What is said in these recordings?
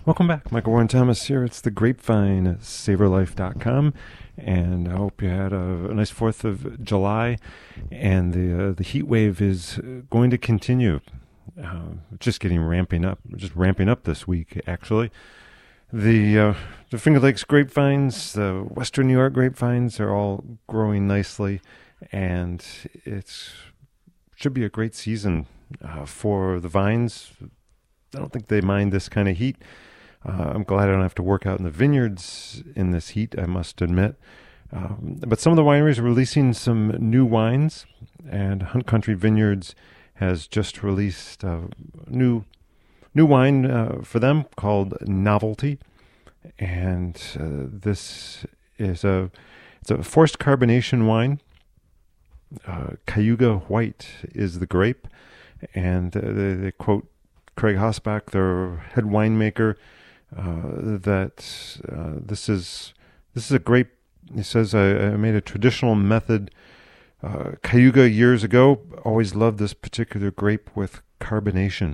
Welcome back. Michael Warren Thomas here. It's the Grapevine at SavorLife.com. And I hope you had a nice 4th of July. And the heat wave is going to continue. Just ramping up this week, actually. The Finger Lakes grapevines, the Western New York grapevines are all growing nicely. And it should be a great season for the vines. I don't think they mind this kind of heat. I'm glad I don't have to work out in the vineyards in this heat, I must admit. But some of the wineries are releasing some new wines, and Hunt Country Vineyards has just released a new wine for them called Novelty. And this is it's a forced carbonation wine. Cayuga White is the grape, and they quote Craig Hosbach, their head winemaker, that this is a grape. He says, I made a traditional method Cayuga years ago. Always loved this particular grape with carbonation,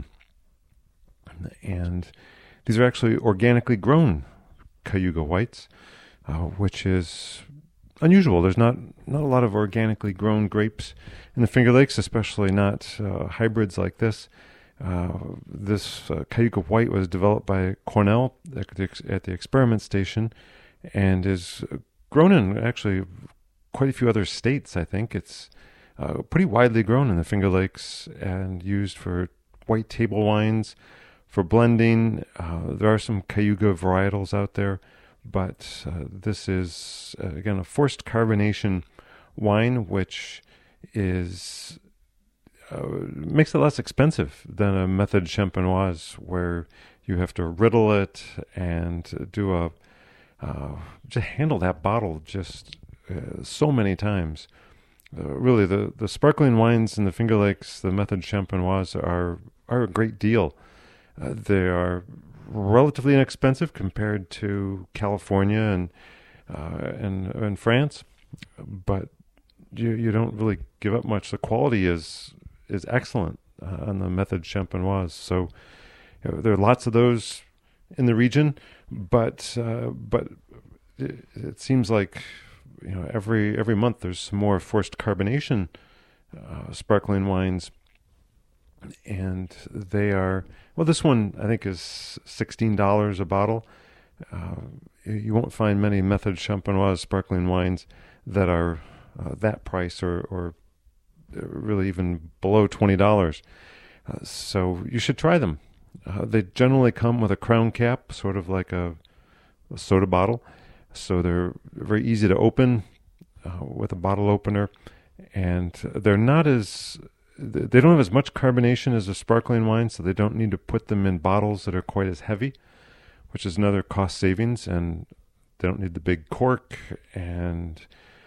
and these are actually organically grown Cayuga Whites, which is unusual. There's not a lot of organically grown grapes in the Finger Lakes, especially not hybrids like this. This Cayuga White was developed by Cornell at the experiment station and is grown in actually quite a few other states, I think. It's pretty widely grown in the Finger Lakes and used for white table wines, for blending. There are some Cayuga varietals out there, but this is, again, a forced carbonation wine, which is makes it less expensive than a method champenoise, where you have to riddle it and do just handle that bottle just so many times. Really, the sparkling wines in the Finger Lakes, the method champenoise, are a great deal. They are relatively inexpensive compared to California and France, but you don't really give up much. The quality is excellent on the method champenoise. So there are lots of those in the region, but it seems like every month there's some more forced carbonation sparkling wines, and they are, well, this one I think is $16 a bottle. You won't find many method champenoise sparkling wines that are that price or really even below $20. So you should try them. They generally come with a crown cap, sort of like a soda bottle. So they're very easy to open with a bottle opener. And they don't have as much carbonation as a sparkling wine, so they don't need to put them in bottles that are quite as heavy, which is another cost savings. And they don't need the big cork and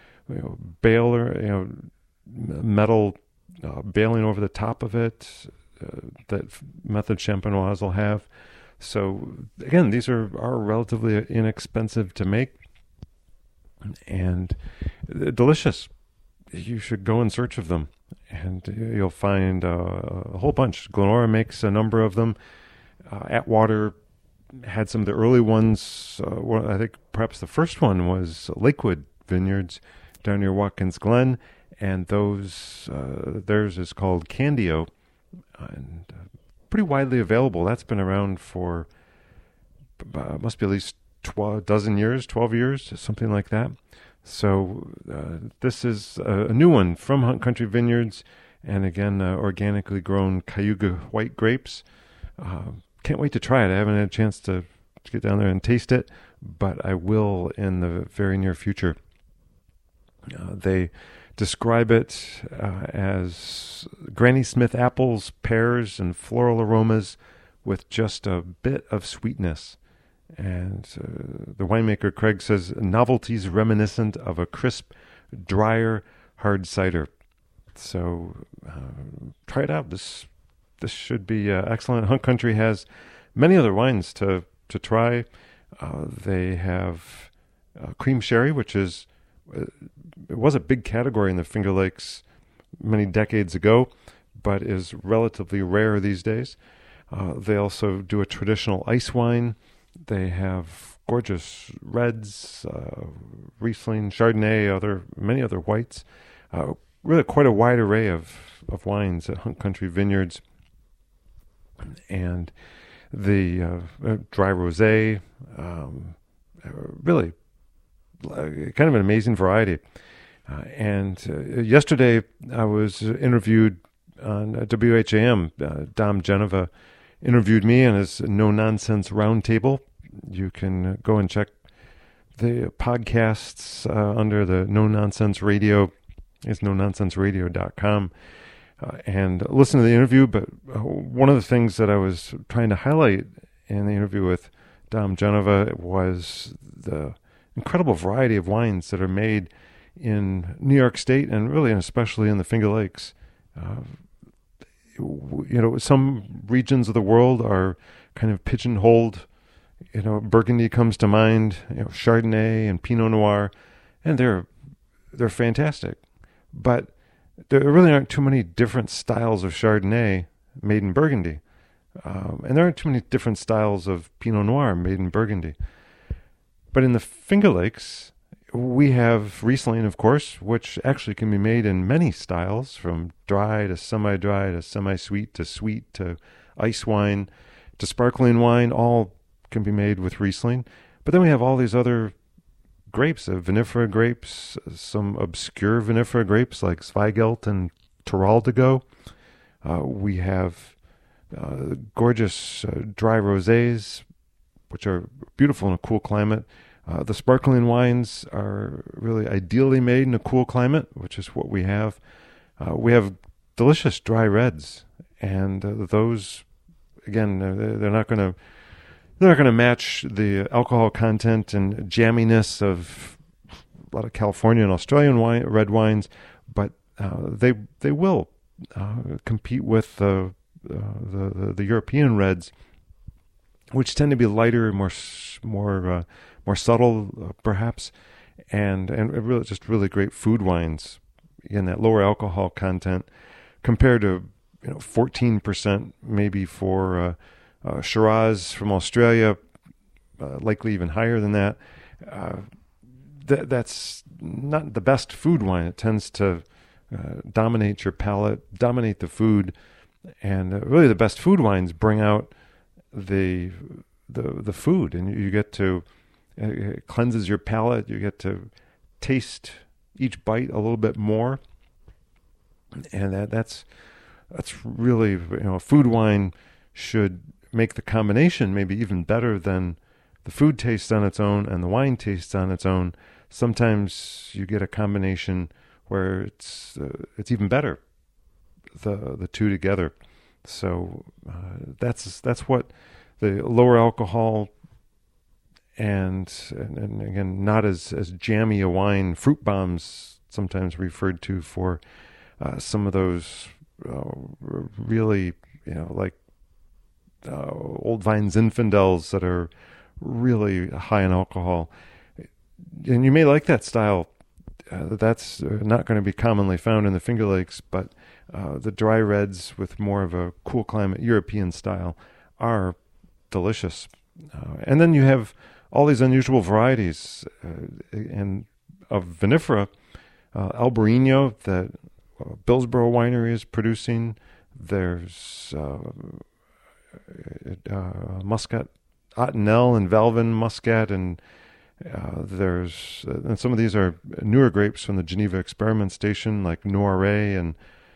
baler, metal baling over the top of it that method champenoise will have. So again, these are relatively inexpensive to make and delicious. You should go in search of them, and you'll find a whole bunch. Glenora makes a number of them. Atwater had some of the early ones. I think perhaps the first one was Lakewood Vineyards down near Watkins Glen, and theirs is called Candio, and pretty widely available. That's been around for must be at least 12 years, something like that. So this is a new one from Hunt Country Vineyards, and again, organically grown Cayuga White grapes. Can't wait to try it. I haven't had a chance to get down there and taste it, but I will in the very near future. They describe it as Granny Smith apples, pears, and floral aromas with just a bit of sweetness. And the winemaker, Craig, says novelty's reminiscent of a crisp, drier, hard cider. So try it out. This should be excellent. Hunt Country has many other wines to try. They have cream sherry, which is it was a big category in the Finger Lakes many decades ago, but is relatively rare these days. They also do a traditional ice wine They have gorgeous reds, Riesling, Chardonnay, many other whites. Really quite a wide array of wines at Hunt Country Vineyards. And the dry rosé, really kind of an amazing variety. Yesterday I was interviewed on WHAM. Dom Genova interviewed me on his No Nonsense Roundtable. You can go and check the podcasts under the No Nonsense Radio. It's nononsenseradio.com. And listen to the interview. But one of the things that I was trying to highlight in the interview with Dom Genova was the incredible variety of wines that are made in New York State and really and especially in the Finger Lakes. Some regions of the world are kind of pigeonholed. Burgundy comes to mind, Chardonnay and Pinot Noir, and they're fantastic. But there really aren't too many different styles of Chardonnay made in Burgundy. And there aren't too many different styles of Pinot Noir made in Burgundy. But in the Finger Lakes, we have Riesling, of course, which actually can be made in many styles, from dry to semi-dry to semi-sweet to sweet to ice wine to sparkling wine. All can be made with Riesling. But then we have all these other grapes, vinifera grapes, some obscure vinifera grapes like Zweigelt and Teroldego. We have gorgeous dry rosés, which are beautiful in a cool climate. The sparkling wines are really ideally made in a cool climate, which is what we have. We have delicious dry reds, and those, again, they're not going to match the alcohol content and jamminess of a lot of California and Australian red wines, but they will compete with the European reds, which tend to be lighter, more subtle, perhaps, and really great food wines in that lower alcohol content, compared to 14% maybe for Shiraz from Australia, likely even higher than that. That's not the best food wine. It tends to dominate your palate, dominate the food, and really the best food wines bring out the food, and you get to it cleanses your palate. You get to taste each bite a little bit more, and that's really, food wine should make the combination maybe even better than the food tastes on its own and the wine tastes on its own. Sometimes you get a combination where it's even better, the two together. So that's what the lower alcohol and again, not as jammy a wine, fruit bombs sometimes referred to for some of those really, like Old Vine Zinfandels that are really high in alcohol. And you may like that style. That's not going to be commonly found in the Finger Lakes, but the dry reds with more of a cool climate European style are delicious. And then you have all these unusual varieties and of vinifera. Albarino that Billsboro Winery is producing. There's Muscat, Ottonel and Valvin Muscat, and there's and some of these are newer grapes from the Geneva Experiment Station, like Noiret, and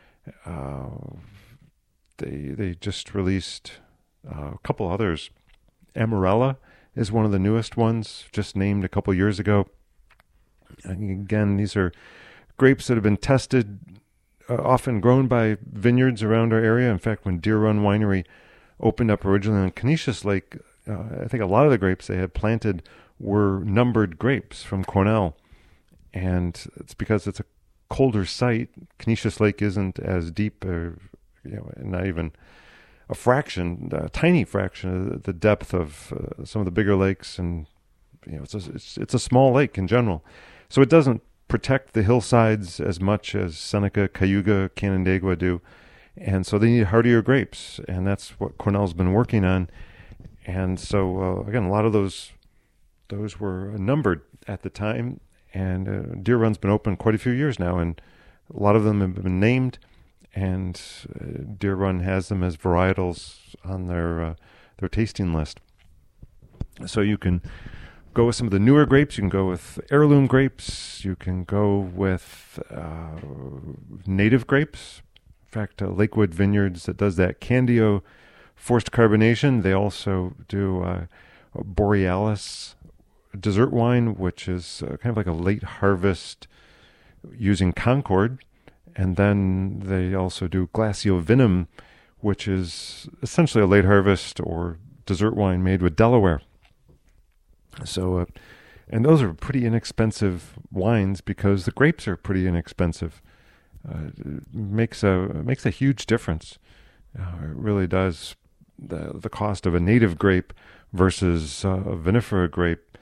they just released a couple others. Amarella is one of the newest ones, just named a couple years ago. And again, these are grapes that have been tested, often grown by vineyards around our area. In fact, when Deer Run Winery opened up originally on Canisius Lake, I think a lot of the grapes they had planted were numbered grapes from Cornell. And it's because it's a colder site. Canisius Lake isn't as deep, or not even a tiny fraction of the depth of some of the bigger lakes, and it's a small lake in general, so it doesn't protect the hillsides as much as Seneca, Cayuga, Canandaigua do, and so they need hardier grapes, and that's what Cornell's been working on. And so again, a lot of those were numbered at the time, and Deer Run's been open quite a few years now, and a lot of them have been named, and Deer Run has them as varietals on their tasting list. So you can go with some of the newer grapes. You can go with heirloom grapes. You can go with native grapes. In fact, Lakewood Vineyards that does that Candio forced carbonation. They also do Borealis dessert wine, which is kind of like a late harvest using Concord. And then they also do Glacio Vinum, which is essentially a late harvest or dessert wine made with Delaware. So, and those are pretty inexpensive wines because the grapes are pretty inexpensive. It makes a huge difference. It really does. The cost of a native grape versus a vinifera grape,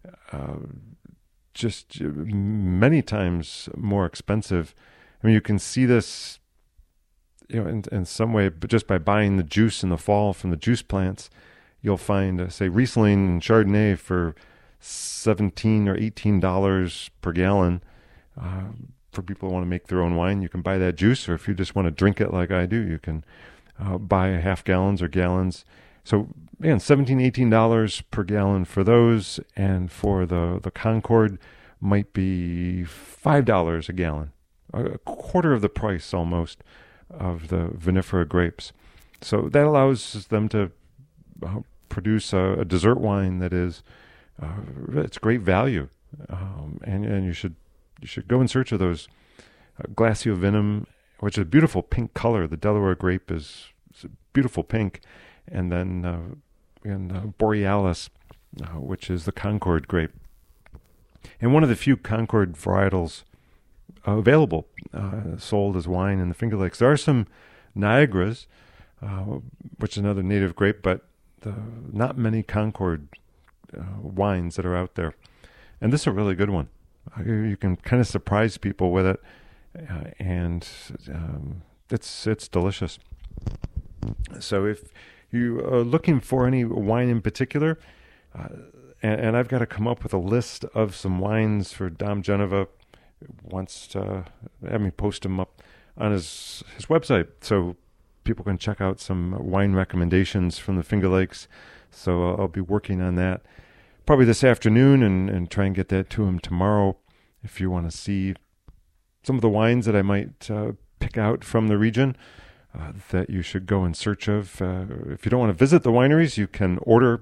just many times more expensive. I mean, you can see this, in some way, but just by buying the juice in the fall from the juice plants. You'll find, say, Riesling and Chardonnay for $17 or $18 per gallon. For people who want to make their own wine, you can buy that juice, or if you just want to drink it like I do, you can buy half gallons or gallons. So, again, $17, $18 per gallon for those, and for the Concord might be $5 a gallon, a quarter of the price almost of the vinifera grapes. So that allows them to produce a dessert wine that is it's great value, and you should go in search of those. Glacio Vinum, which is a beautiful pink color. The Delaware grape is a beautiful pink, and then Borealis, which is the Concord grape, and one of the few Concord varietals available, sold as wine in the Finger Lakes. There are some Niagaras, which is another native grape, but not many Concord wines that are out there. And this is a really good one. You can kind of surprise people with it, and it's delicious. So if you are looking for any wine in particular, and I've got to come up with a list of some wines for Dom Genova, wants to have me post them up on his website, so people can check out some wine recommendations from the Finger Lakes. So I'll be working on that probably this afternoon and try and get that to him tomorrow. If you want to see some of the wines that I might pick out from the region that you should go in search of. If you don't want to visit the wineries, you can order.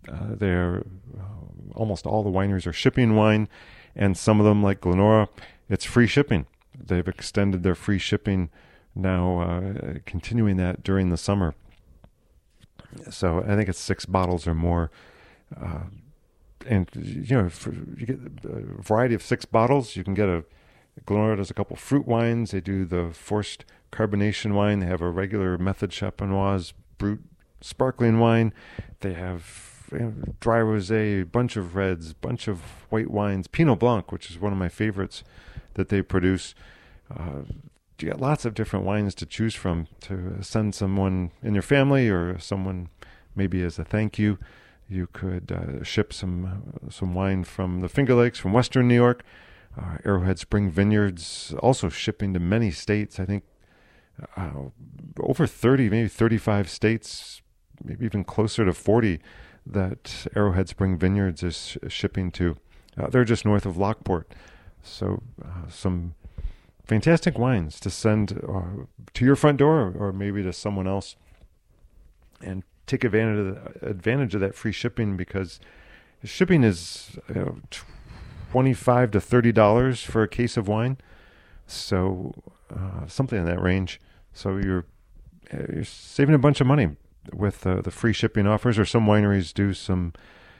Almost all the wineries are shipping wine, and some of them, like Glenora, it's free shipping. They've extended their free shipping now, continuing that during the summer. So I think it's 6 bottles or more. And, you get a variety of 6 bottles. You can get Glenora does a couple fruit wines. They do the forced carbonation wine. They have a regular Method Champenoise Brut sparkling wine. They have dry rosé, a bunch of reds, bunch of white wines, Pinot Blanc, which is one of my favorites that they produce. You got lots of different wines to choose from to send someone in your family, or someone maybe as a thank you. You could ship some wine from the Finger Lakes, from Western New York. Arrowhead Spring Vineyards also shipping to many states. I think over 30, maybe 35 states, maybe even closer to 40 that Arrowhead Spring Vineyards is shipping to. They're just north of Lockport. So some fantastic wines to send to your front door, or maybe to someone else, and take advantage of that free shipping, because shipping is $25 to $30 for a case of wine, so something in that range. So you're saving a bunch of money with the free shipping offers. Or some wineries do some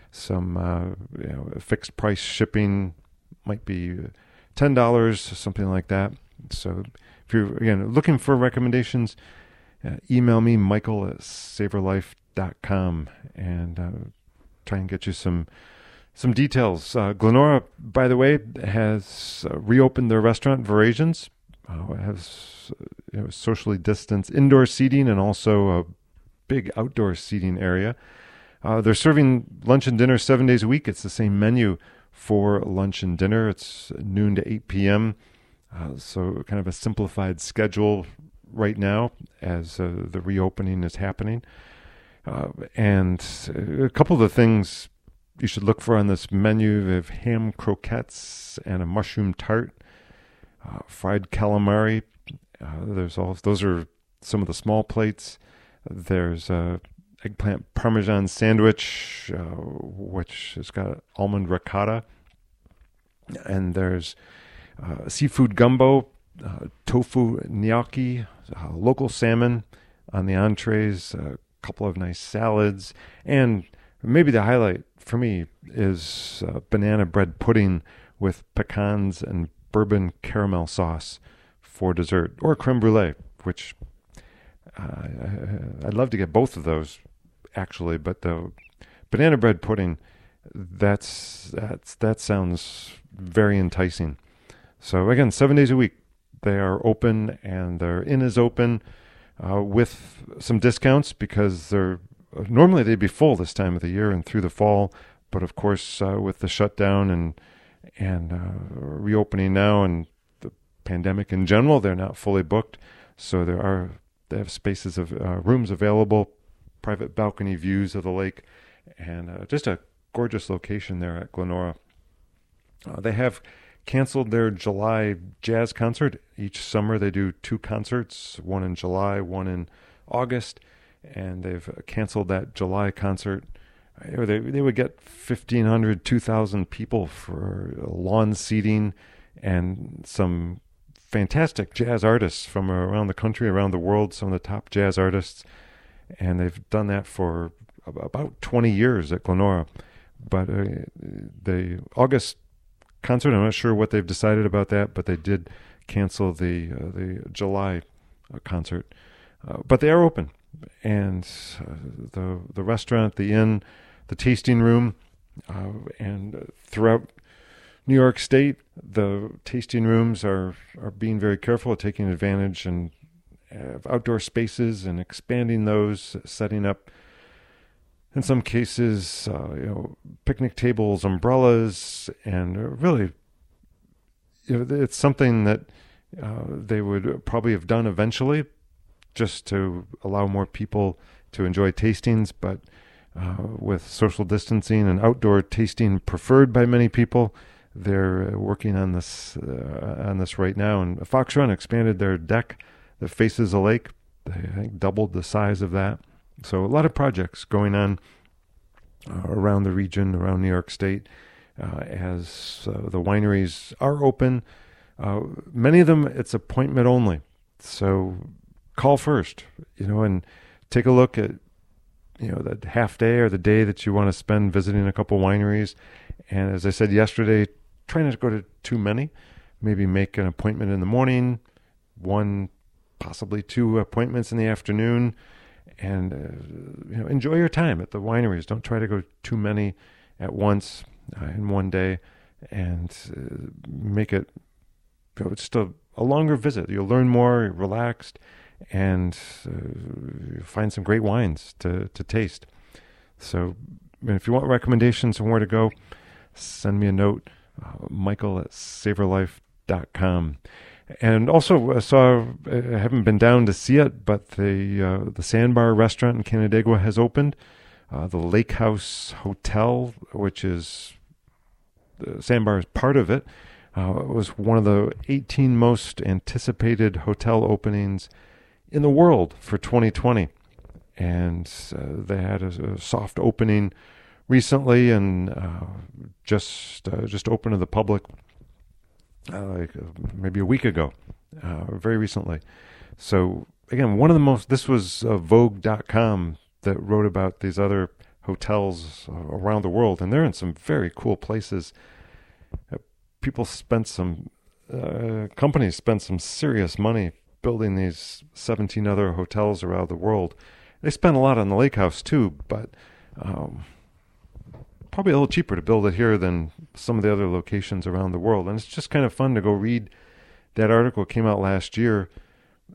fixed price shipping, might be $10, something like that. So if you're, again, looking for recommendations, email me, michael@savorlife.com, and try and get you some details. Glenora, by the way, has reopened their restaurant, Verasions. It has socially distanced indoor seating and also a big outdoor seating area. They're serving lunch and dinner 7 days a week. It's the same menu for lunch and dinner. It's noon to 8 p.m. So kind of a simplified schedule right now as the reopening is happening. And a couple of the things you should look for on this menu: they have ham croquettes and a mushroom tart, fried calamari. Those are some of the small plates. There's a eggplant parmesan sandwich, which has got almond ricotta, and there's seafood gumbo, tofu gnocchi, local salmon on the entrees, a couple of nice salads, and maybe the highlight for me is banana bread pudding with pecans and bourbon caramel sauce for dessert, or creme brulee, which I'd love to get both of those actually, but the banana bread pudding, that sounds very enticing. So again, 7 days a week they are open, and their inn is open with some discounts, because normally they'd be full this time of the year and through the fall, but of course with the shutdown and reopening now and the pandemic in general, they're not fully booked. So they have spaces of rooms available, private balcony views of the lake, and just a gorgeous location there at Glenora. They have canceled their July jazz concert. Each summer they do 2 concerts, one in July, one in August, and they've canceled that July concert. They would get 1,500, 2,000 people for lawn seating, and some fantastic jazz artists from around the country, around the world, some of the top jazz artists, and they've done that for about 20 years at Glenora. But the August concert, I'm not sure what they've decided about that, but they did cancel the July concert. But they are open, and the restaurant, the inn, the tasting room, and throughout New York State, the tasting rooms are being very careful at taking advantage and of outdoor spaces and expanding those, setting up, in some cases, picnic tables, umbrellas, and really, it's something that they would probably have done eventually, just to allow more people to enjoy tastings. But with social distancing and outdoor tasting preferred by many people, they're working on this right now. And Fox Run expanded their deck that faces a lake. They, I think, doubled the size of that. So a lot of projects going on around the region, around New York State, as the wineries are open. Many of them, it's appointment only. So call first, and take a look at, that half day or the day that you want to spend visiting a couple wineries. And as I said yesterday, try not to go to too many. Maybe make an appointment in the morning, 1, possibly 2 appointments in the afternoon, and enjoy your time at the wineries. Don't try to go too many at once in one day, and make it just a longer visit. You'll learn more, you're relaxed, and find some great wines to taste. So if you want recommendations on where to go, send me a note, michael@savorlife.com. And also, I haven't been down to see it, but the Sandbar restaurant in Canandaigua has opened. The Lake House Hotel, which is Sandbar is part of it, was one of the 18 most anticipated hotel openings in the world for 2020. And they had a soft opening recently, and just opened to the public maybe a week ago, very recently. So again, this was Vogue.com that wrote about these other hotels around the world, and they're in some very cool places. Companies spent some serious money building these 17 other hotels around the world. They spent a lot on the lake house too, but probably a little cheaper to build it here than some of the other locations around the world. And it's just kind of fun to go read that article. It came out last year,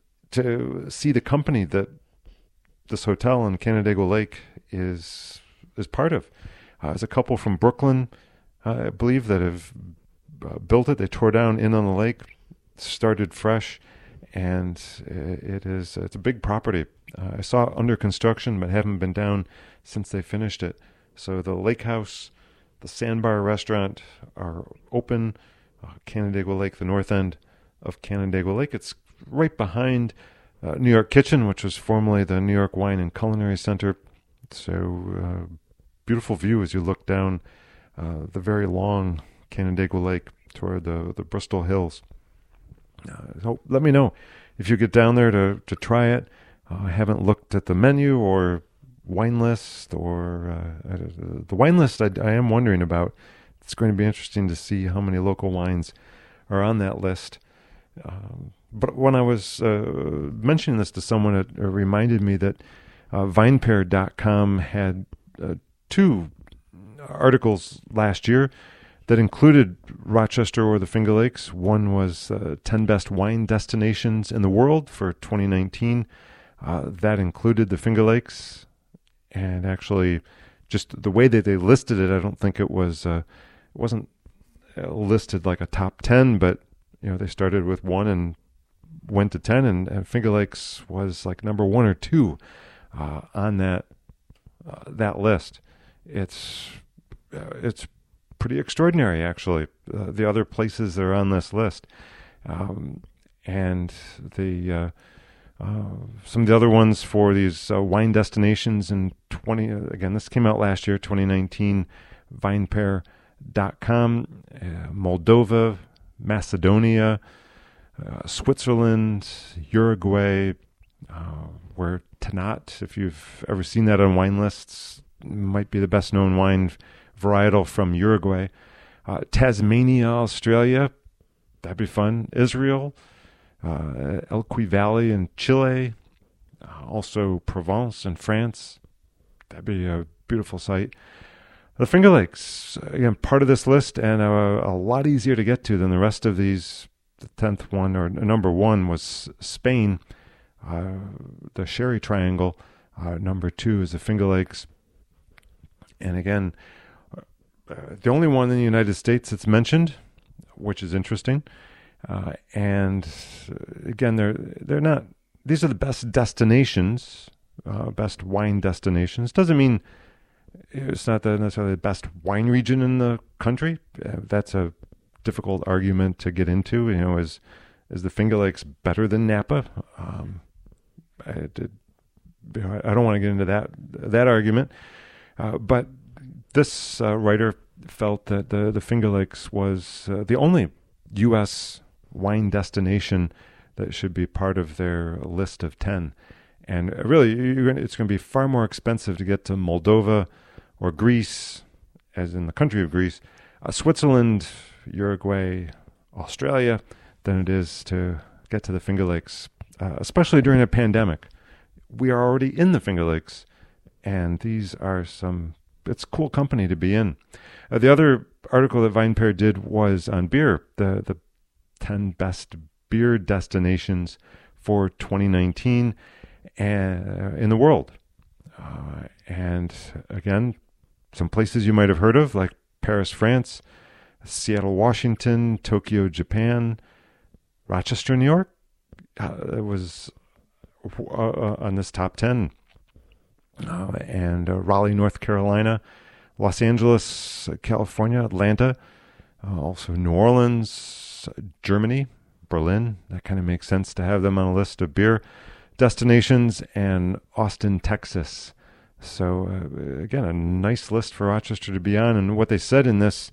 to see the company that this hotel in Canandaigua Lake is is part of. There's a couple from Brooklyn, I believe, that have built it. They tore down Inn on the Lake, started fresh, and it's a big property. I saw it under construction, but haven't been down since they finished it. So the lake house, the Sandbar restaurant are open. Canandaigua Lake, the north end of Canandaigua Lake. It's right behind New York Kitchen, which was formerly the New York Wine and Culinary Center. So beautiful view as you look down the very long Canandaigua Lake toward the Bristol Hills. So let me know if you get down there to try it. I haven't looked at the menu or wine list, or the wine list I am wondering about. It's going to be interesting to see how many local wines are on that list. But when I was mentioning this to someone, it reminded me that VinePair.com had 2 articles last year that included Rochester or the Finger Lakes. One was 10 best wine destinations in the world for 2019. That included the Finger Lakes, and actually just the way that they listed it, I don't think it wasn't listed like a top 10, but they started with 1 and went to 10, and Finger Lakes was like number 1 or 2 on that list. It's pretty extraordinary, actually. The other places that are on this list, and the some of the other ones for these wine destinations in again, this came out last year, 2019. VinePair.com, Moldova, Macedonia, Switzerland, Uruguay, where Tannat, if you've ever seen that on wine lists, might be the best known wine varietal from Uruguay. Tasmania, Australia, that'd be fun. Israel, Elqui Valley in Chile, also Provence in France. That'd be a beautiful site. The Finger Lakes, again, part of this list, and a lot easier to get to than the rest of these. The 10th one, or number 1, was Spain, the Sherry Triangle. Number 2 is the Finger Lakes. And again, the only one in the United States that's mentioned, which is interesting. And again, they're not. These are the best destinations, best wine destinations. Doesn't mean it's not necessarily the best wine region in the country. That's a difficult argument to get into. Is the Finger Lakes better than Napa? I don't want to get into that argument. But this writer felt that the Finger Lakes was the only U.S. wine destination that should be part of their list of 10. And really, it's going to be far more expensive to get to Moldova or Greece, as in the country of Greece, Switzerland, Uruguay, Australia, than it is to get to the Finger Lakes, especially during a pandemic. We are already in the Finger Lakes, and these are it's cool company to be in. The other article that VinePair did was on beer, the 10 best beer destinations for 2019 in the world. And again, some places you might have heard of, like Paris, France, Seattle, Washington, Tokyo, Japan, Rochester, New York. It was on this top 10. And Raleigh, North Carolina, Los Angeles, California, Atlanta, also New Orleans, Germany, Berlin. That kind of makes sense to have them on a list of beer destinations, and Austin, Texas. So again, a nice list for Rochester to be on. And what they said in this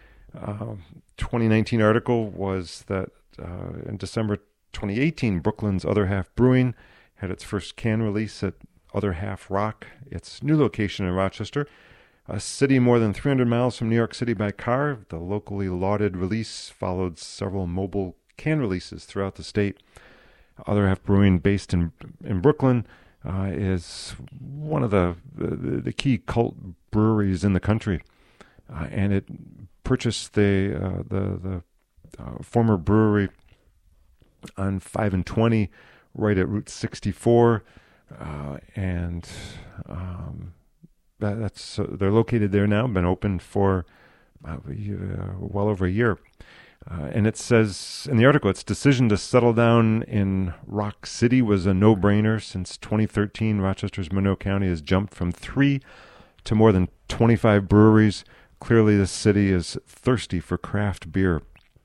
2019 article was that in December 2018, Brooklyn's Other Half Brewing had its first can release at Other Half Rock, its new location in Rochester, a city more than 300 miles from New York City by car. The locally lauded release followed several mobile can releases throughout the state. Other Half Brewing, based in Brooklyn, is one of the key cult breweries in the country, and it purchased the former brewery on 5 and 20, right at Route 64, and they're located there now, been open for well over a year. And it says in the article, its decision to settle down in Rock City was a no-brainer. Since 2013, Rochester's Monroe County has jumped from 3 to more than 25 breweries. Clearly, the city is thirsty for craft beer.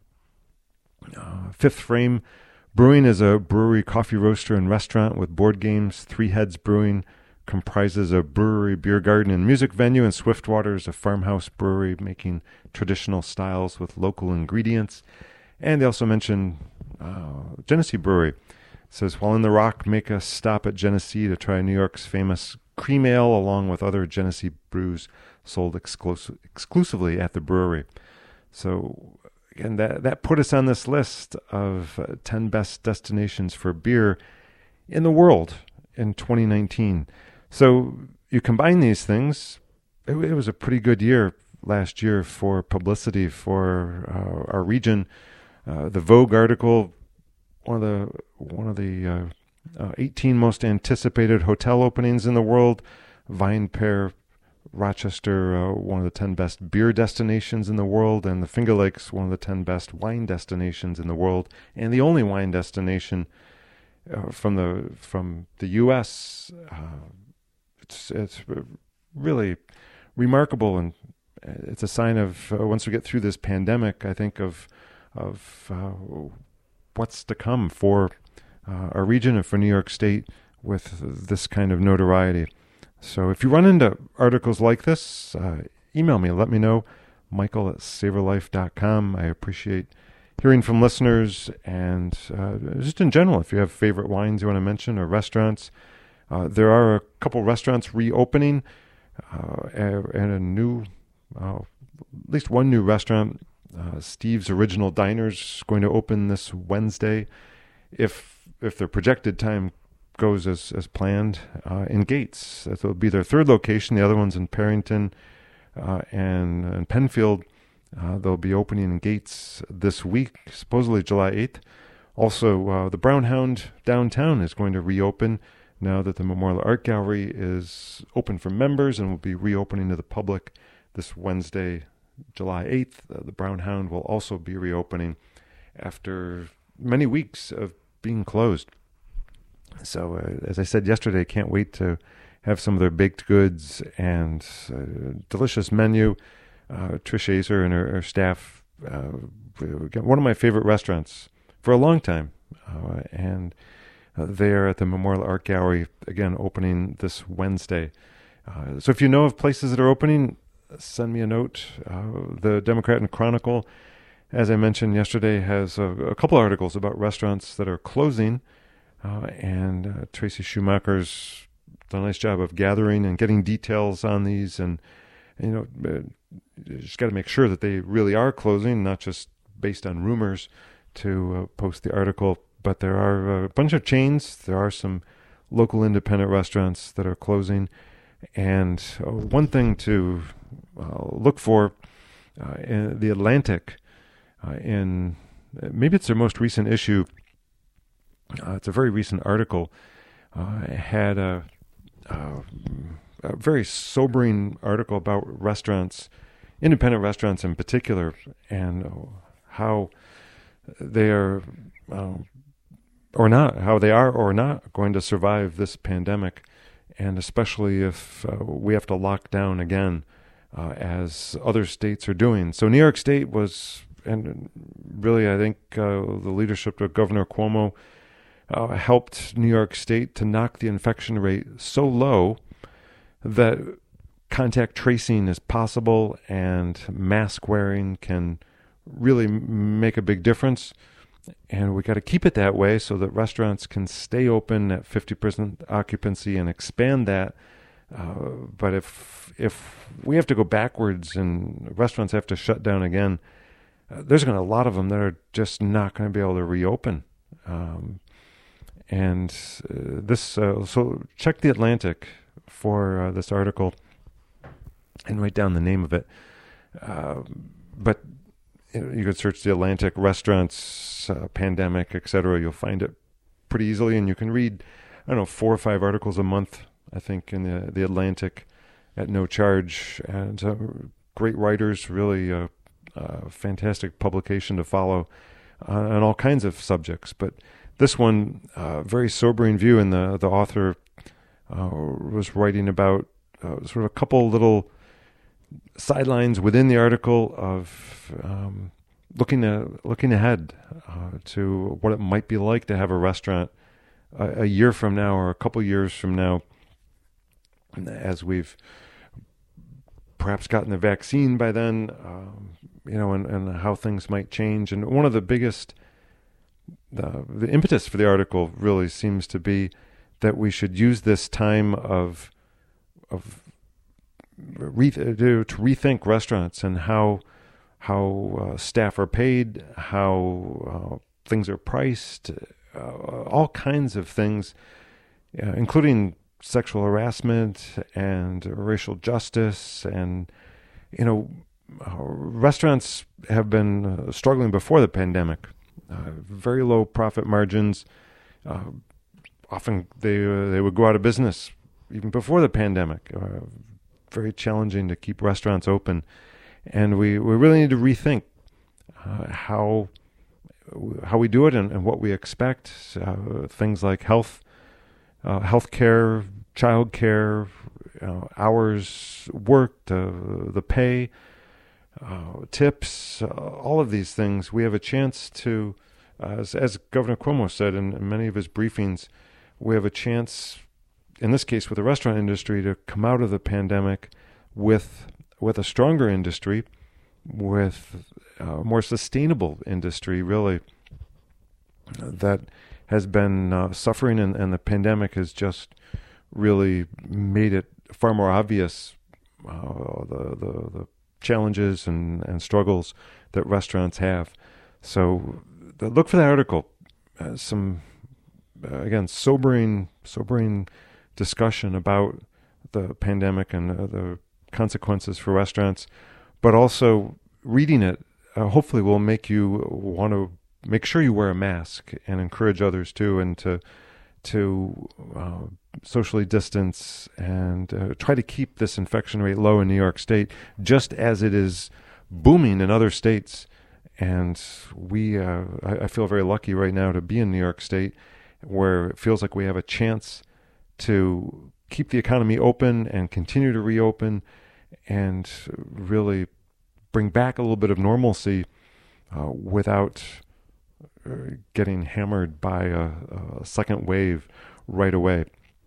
Fifth Frame Brewing is a brewery, coffee roaster, and restaurant with board games. Three Heads Brewing comprises a brewery, beer garden, and music venue, and Swiftwater is a farmhouse brewery making traditional styles with local ingredients. And they also mention Genesee Brewery. It says, while in the Rock, make a stop at Genesee to try New York's famous cream ale, along with other Genesee brews sold exclusively at the brewery. So, again, that put us on this list of 10 best destinations for beer in the world in 2019. So you combine these things, it was a pretty good year last year for publicity for our region. The Vogue article, one of the 18 most anticipated hotel openings in the world. VinePair Rochester, one of the 10 best beer destinations in the world, and the Finger Lakes, one of the 10 best wine destinations in the world, and the only wine destination from the U.S. It's really remarkable, and it's a sign of once we get through this pandemic, I think of what's to come for our region and for New York State with this kind of notoriety. So if you run into articles like this, email me, let me know, michael@savorlife.com. I appreciate hearing from listeners, and just in general, if you have favorite wines you want to mention or restaurants. There are a couple restaurants reopening, and a new, at least one new restaurant, Steve's Original Diners, going to open this Wednesday, if their projected time goes as planned, in Gates. That will be their third location. The other one's in Parrington and Penfield. They'll be opening in Gates this week, supposedly July 8th. Also, the Brown Hound downtown is going to reopen now that the Memorial Art Gallery is open for members and will be reopening to the public this Wednesday, July 8th. The Brown Hound will also be reopening after many weeks of being closed. So, as I said yesterday, can't wait to have some of their baked goods and delicious menu. Trish Azer and her staff, one of my favorite restaurants for a long time, and they are at the Memorial Art Gallery, again, opening this Wednesday. So if you know of places that are opening, send me a note. The Democrat and Chronicle, as I mentioned yesterday, has a couple articles about restaurants that are closing, and Tracy Schumacher's done a nice job of gathering and getting details on these, and you just got to make sure that they really are closing, not just based on rumors to post the article. But there are a bunch of chains. There are some local independent restaurants that are closing. And one thing to look for in The Atlantic, in maybe it's their most recent issue, it's a very recent article, had a very sobering article about restaurants, independent restaurants in particular, and how they are how they are or not going to survive this pandemic, and especially if we have to lock down again, as other states are doing. So New York State was, and really I think the leadership of Governor Cuomo helped New York State to knock the infection rate so low that contact tracing is possible and mask wearing can really make a big difference. And we got to keep it that way so that restaurants can stay open at 50% occupancy and expand that. But if we have to go backwards and restaurants have to shut down again, there's going to be a lot of them that are just not going to be able to reopen. So check The Atlantic for this article and write down the name of it. But you could search The Atlantic restaurants, pandemic, etc. You'll find it pretty easily, and you can read, 4 or 5 articles a month, I think, in the Atlantic. at no charge, and great writers, really fantastic publication to follow on all kinds of subjects. But this one, very sobering view, and the author was writing about sort of a couple little sidelines within the article of looking ahead to what it might be like to have a restaurant a year from now or a couple years from now, as we've perhaps gotten the vaccine by then, and how things might change. And one of the biggest, the impetus for the article really seems to be that we should use this time to rethink restaurants and how staff are paid, how things are priced, all kinds of things, including sexual harassment and racial justice. And restaurants have been struggling before the pandemic. Very low profit margins. Often they would go out of business even before the pandemic. Very challenging to keep restaurants open. And we really need to rethink how we do it and what we expect. Things like health care, child care, hours worked, the pay, tips, all of these things. We have a chance to, as Governor Cuomo said in many of his briefings, we have a chance, in this case with the restaurant industry, to come out of the pandemic with a stronger industry, with a more sustainable industry, really, that has been suffering, and the pandemic has just really made it far more obvious, the challenges and struggles that restaurants have. So look for that article. Some, again, sobering discussion about the pandemic and the consequences for restaurants, but also reading it hopefully will make you want to make sure you wear a mask and encourage others to, and to socially distance and try to keep this infection rate low in New York State, just as it is booming in other states. And I feel very lucky right now to be in New York State, where it feels like we have a chance to keep the economy open and continue to reopen and really bring back a little bit of normalcy without getting hammered by a second wave right away.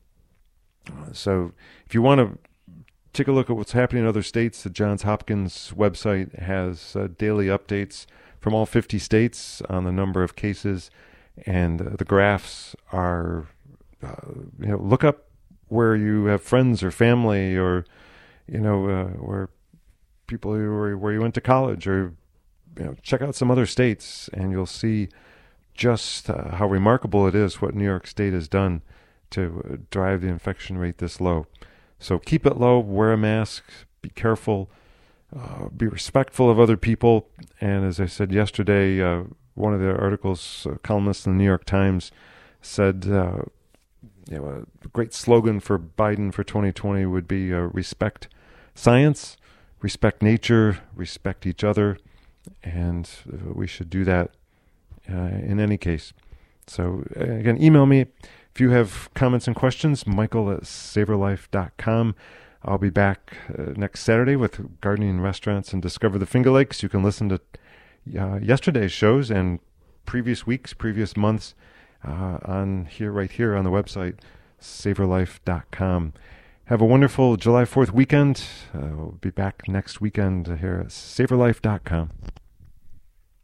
So if you want to take a look at what's happening in other states, the Johns Hopkins website has daily updates from all 50 states on the number of cases, and the graphs are, look up where you have friends or family, or, where people where you went to college, or, check out some other states, and you'll see just how remarkable it is what New York State has done to drive the infection rate this low. So keep it low, wear a mask, be careful, be respectful of other people. And as I said yesterday, one of the articles, columnists in the New York Times said, a great slogan for Biden for 2020 would be respect science, respect nature, respect each other. And we should do that in any case. So again, email me if you have comments and questions, michael@savorlife.com. I'll be back next Saturday with Gardening Restaurants and Discover the Finger Lakes. You can listen to yesterday's shows and previous weeks, previous months right here on the website, savorlife.com. Have a wonderful July 4th weekend. We'll be back next weekend here at savorlife.com.